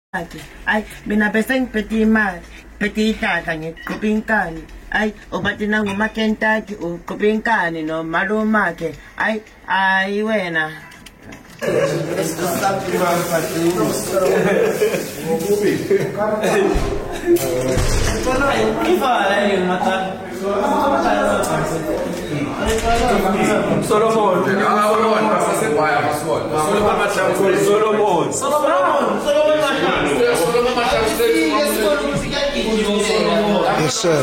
Ay, binabeseng peti imali, peti ihlahla ngiqhupha inkani. Ay, ubathi nangumakentaki uqhupha inkani nomalumakhe. Ay wena. Solomon. Yes, sir.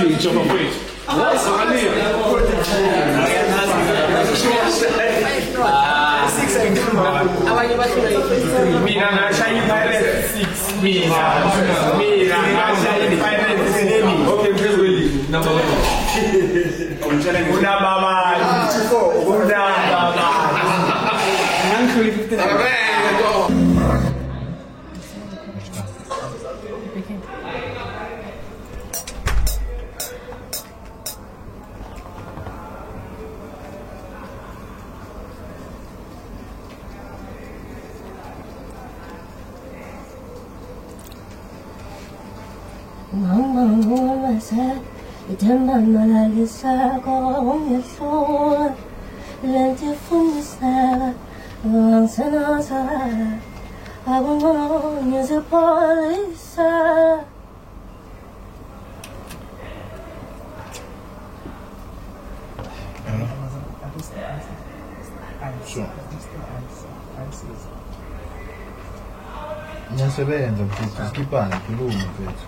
Niyasebenza mfethu sikhipane khuluma mfethu.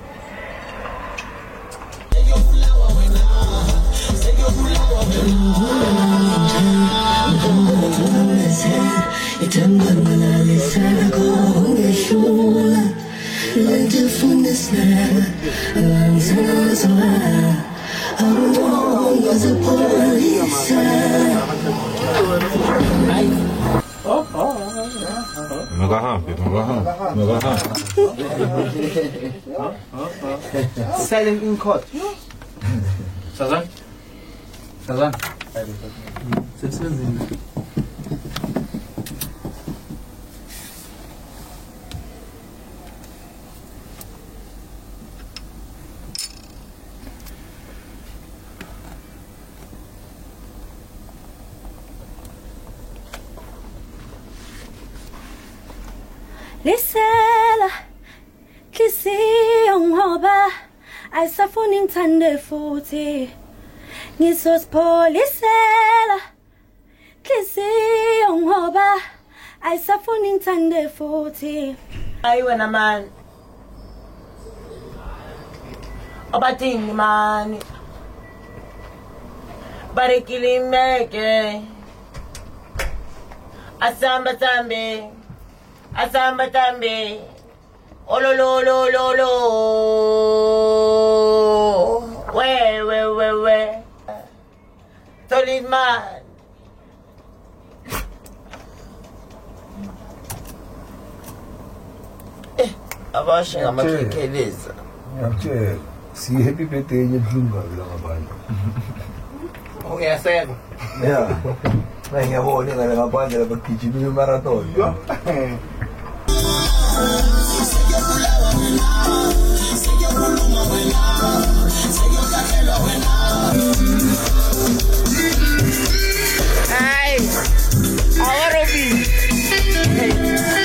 Silent in court. Sazan? Lisela Kisiyo ngoba ayisafuni ngithande futhi Ngisosipholisela Kisiyo ngoba ayisafuni ngithande futhi Ay wena man. Obathini man. Barikilimeke. Asamba tambe. Olololololo. We. Solid man. Abasha ngamakhekeleza. Ngiyakutshela si happy birthday yeBlunga la ngaphandle. Uyaseka. Yeah. Ngiyabona ngale ngaphandle labagijima imarathon. Hey, Awarobi. Hey.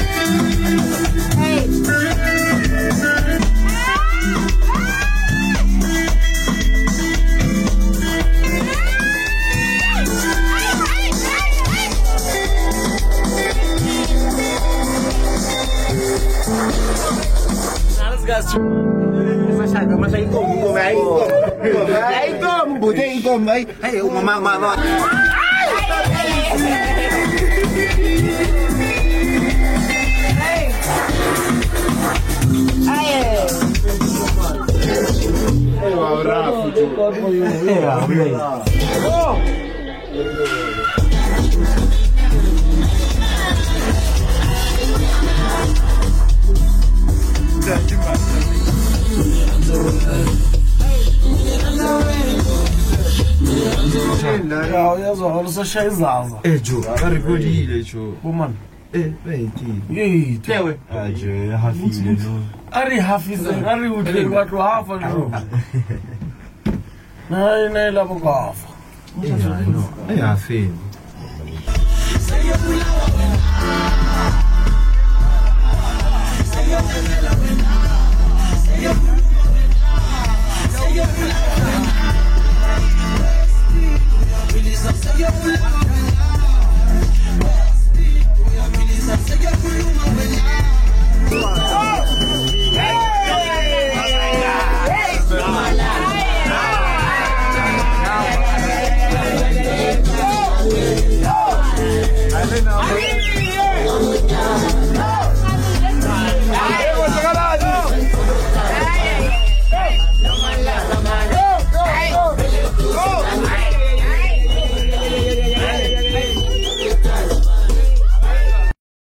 Masa ikom, bude ikom, ay mama. Ya yazwa olsa şey zaza. Joe, very good, Joe. Woman. Yey, Tewe. aje hafile no. Ari hafize, ari utle watu hafa no. Na la bogafa. No, hafile.